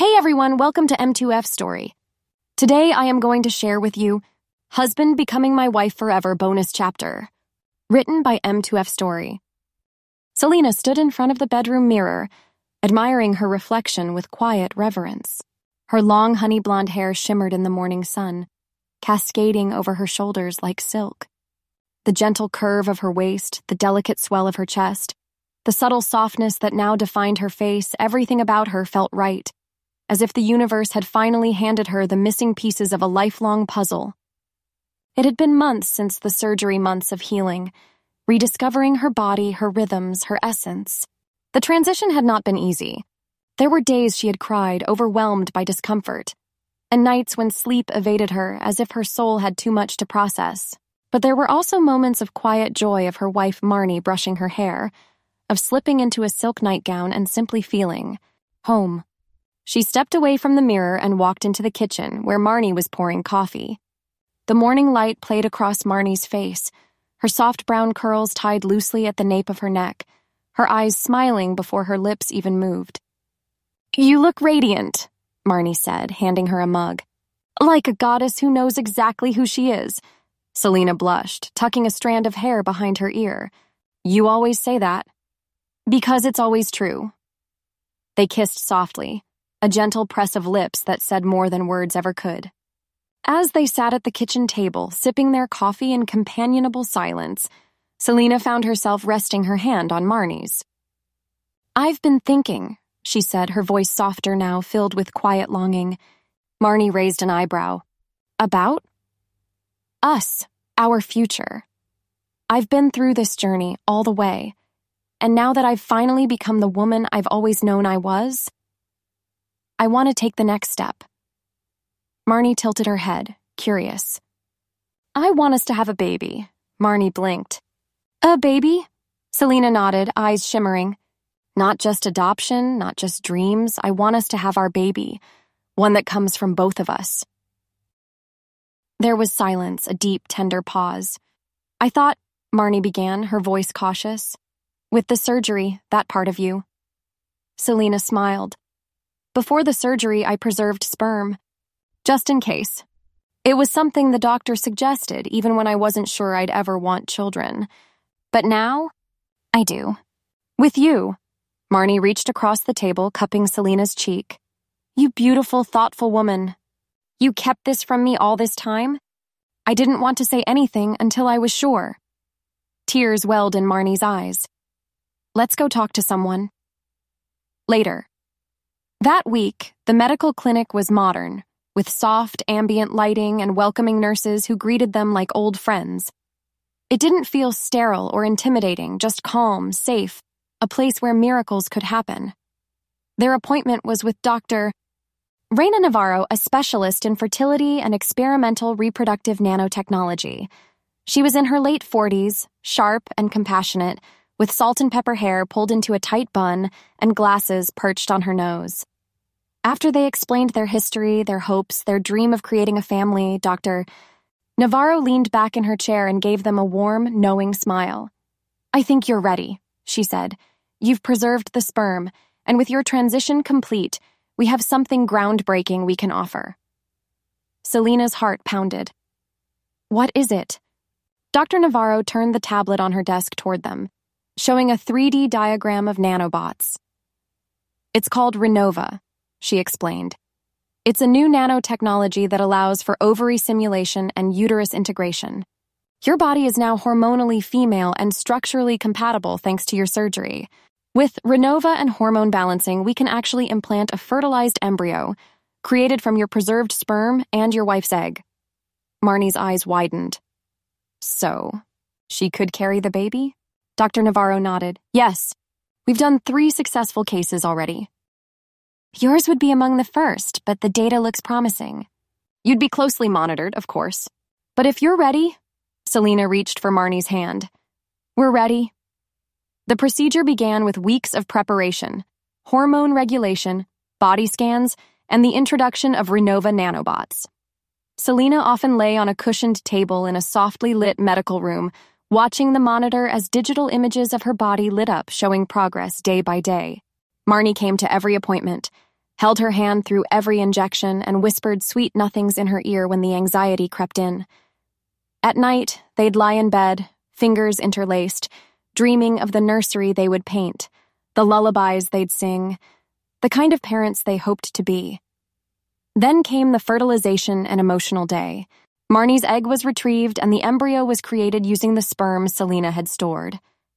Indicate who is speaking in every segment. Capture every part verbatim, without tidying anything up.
Speaker 1: Hey everyone, welcome to M two F Story. Today I am going to share with you Husband Becoming My Wife Forever bonus chapter, written by M two F Story. Selena stood in front of the bedroom mirror, admiring her reflection with quiet reverence. Her long honey blonde hair shimmered in the morning sun, cascading over her shoulders like silk. The gentle curve of her waist, the delicate swell of her chest, the subtle softness that now defined her face, everything about her felt right, as if the universe had finally handed her the missing pieces of a lifelong puzzle. It had been months since the surgery months of healing, rediscovering her body, her rhythms, her essence. The transition had not been easy. There were days she had cried, overwhelmed by discomfort, and nights when sleep evaded her as if her soul had too much to process. But there were also moments of quiet joy of her wife Marnie brushing her hair, of slipping into a silk nightgown and simply feeling home. She stepped away from the mirror and walked into the kitchen, where Marnie was pouring coffee. The morning light played across Marnie's face, her soft brown curls tied loosely at the nape of her neck, her eyes smiling before her lips even moved. "You look radiant," Marnie said, handing her a mug. "Like a goddess who knows exactly who she is." Selena blushed, tucking a strand of hair behind her ear. "You always say that." "Because it's always true." They kissed softly, a gentle press of lips that said more than words ever could. As they sat at the kitchen table, sipping their coffee in companionable silence, Selena found herself resting her hand on Marnie's. "I've been thinking," she said, her voice softer now, filled with quiet longing. Marnie raised an eyebrow. "About?" "Us, our future. I've been through this journey all the way, and now that I've finally become the woman I've always known I was, I want to take the next step." Marnie tilted her head, curious. "I want us to have a baby." Marnie blinked. "A baby?" Selena nodded, eyes shimmering. "Not just adoption, not just dreams. I want us to have our baby, one that comes from both of us." There was silence, a deep, tender pause. "I thought," Marnie began, her voice cautious, "with the surgery, that part of you." Selena smiled. "Before the surgery, I preserved sperm. Just in case. It was something the doctor suggested, even when I wasn't sure I'd ever want children. But now, I do. With you." Marnie reached across the table, cupping Selena's cheek. "You beautiful, thoughtful woman. You kept this from me all this time? I didn't want to say anything until I was sure." Tears welled in Marnie's eyes. "Let's go talk to someone." Later. That week, the medical clinic was modern, with soft, ambient lighting and welcoming nurses who greeted them like old friends. It didn't feel sterile or intimidating, just calm, safe, a place where miracles could happen. Their appointment was with Doctor Reina Navarro, a specialist in fertility and experimental reproductive nanotechnology. She was in her late forties, sharp and compassionate, with salt and pepper hair pulled into a tight bun and glasses perched on her nose. After they explained their history, their hopes, their dream of creating a family, Doctor Navarro leaned back in her chair and gave them a warm, knowing smile. "I think you're ready," she said. "You've preserved the sperm, and with your transition complete, we have something groundbreaking we can offer." Selena's heart pounded. "What is it?" Doctor Navarro turned the tablet on her desk toward them, showing a three D diagram of nanobots. "It's called Renova," she explained. "It's a new nanotechnology that allows for ovary simulation and uterus integration. Your body is now hormonally female and structurally compatible thanks to your surgery. With Renova and hormone balancing, we can actually implant a fertilized embryo, created from your preserved sperm and your wife's egg." Marnie's eyes widened. "So, she could carry the baby?" Doctor Navarro nodded. "Yes. We've done three successful cases already." "Yours would be among the first, but the data looks promising." "You'd be closely monitored, of course. But if you're ready," Selena reached for Marnie's hand. "We're ready." The procedure began with weeks of preparation, hormone regulation, body scans, and the introduction of Renova nanobots. Selena often lay on a cushioned table in a softly lit medical room, watching the monitor as digital images of her body lit up, showing progress day by day. Marnie came to every appointment, held her hand through every injection, and whispered sweet nothings in her ear when the anxiety crept in. At night, they'd lie in bed, fingers interlaced, dreaming of the nursery they would paint, the lullabies they'd sing, the kind of parents they hoped to be. Then came the fertilization and emotional day. Marnie's egg was retrieved and the embryo was created using the sperm Selena had stored.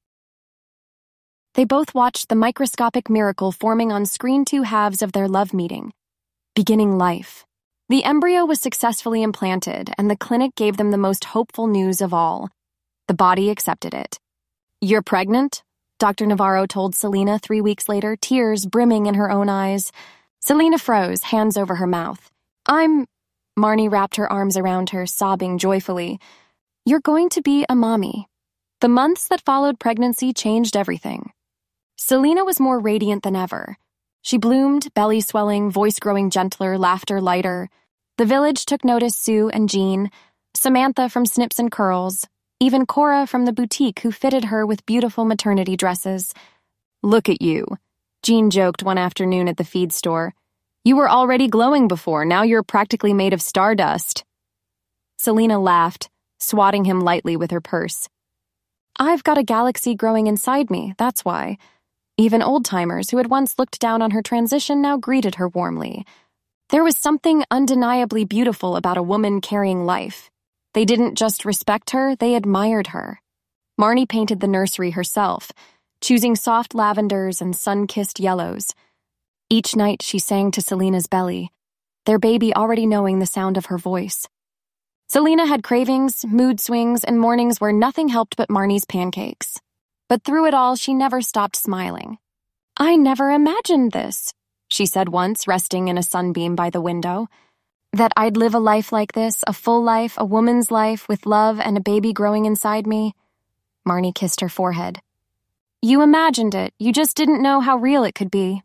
Speaker 1: They both watched the microscopic miracle forming on screen two halves of their love meeting, beginning life. The embryo was successfully implanted, and the clinic gave them the most hopeful news of all. The body accepted it. "You're pregnant?" Doctor Navarro told Selena three weeks later, tears brimming in her own eyes. Selena froze, hands over her mouth. I'm... Marnie wrapped her arms around her, sobbing joyfully. "You're going to be a mommy." The months that followed pregnancy changed everything. Selena was more radiant than ever. She bloomed, belly swelling, voice growing gentler, laughter lighter. The village took notice Sue and Jean, Samantha from Snips and Curls, even Cora from the boutique who fitted her with beautiful maternity dresses. "Look at you," Jean joked one afternoon at the feed store. "You were already glowing before, now you're practically made of stardust." Selena laughed, swatting him lightly with her purse. "I've got a galaxy growing inside me, that's why." Even old-timers who had once looked down on her transition now greeted her warmly. There was something undeniably beautiful about a woman carrying life. They didn't just respect her, they admired her. Marnie painted the nursery herself, choosing soft lavenders and sun-kissed yellows. Each night she sang to Selena's belly, their baby already knowing the sound of her voice. Selena had cravings, mood swings, and mornings where nothing helped but Marnie's pancakes. But through it all, she never stopped smiling. "I never imagined this," she said once, resting in a sunbeam by the window. "That I'd live a life like this, a full life, a woman's life, with love and a baby growing inside me." Marnie kissed her forehead. "You imagined it, you just didn't know how real it could be."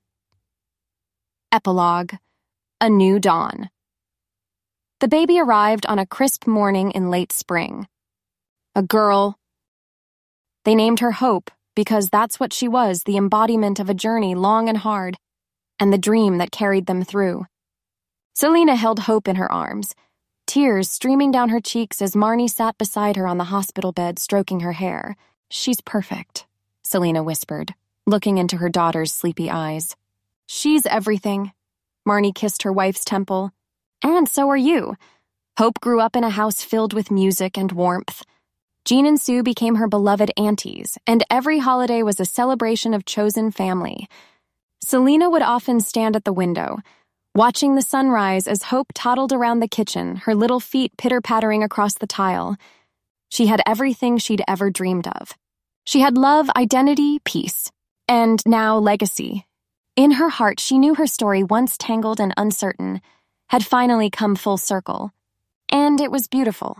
Speaker 1: Epilogue. A New Dawn. The baby arrived on a crisp morning in late spring. A girl. They named her Hope because that's what she was, the embodiment of a journey long and hard, and the dream that carried them through. Selena held Hope in her arms, tears streaming down her cheeks as Marnie sat beside her on the hospital bed, stroking her hair. "She's perfect," Selena whispered, looking into her daughter's sleepy eyes. "She's everything." Marnie kissed her wife's temple. "And so are you." Hope grew up in a house filled with music and warmth. Jean and Sue became her beloved aunties, and every holiday was a celebration of chosen family. Selena would often stand at the window, watching the sunrise as Hope toddled around the kitchen, her little feet pitter-pattering across the tile. She had everything she'd ever dreamed of. She had love, identity, peace, and now legacy. In her heart, she knew her story, once tangled and uncertain, had finally come full circle. And it was beautiful.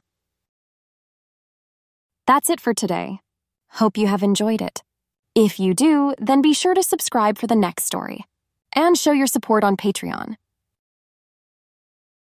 Speaker 1: That's it for today. Hope you have enjoyed it. If you do, then be sure to subscribe for the next story. And show your support on Patreon.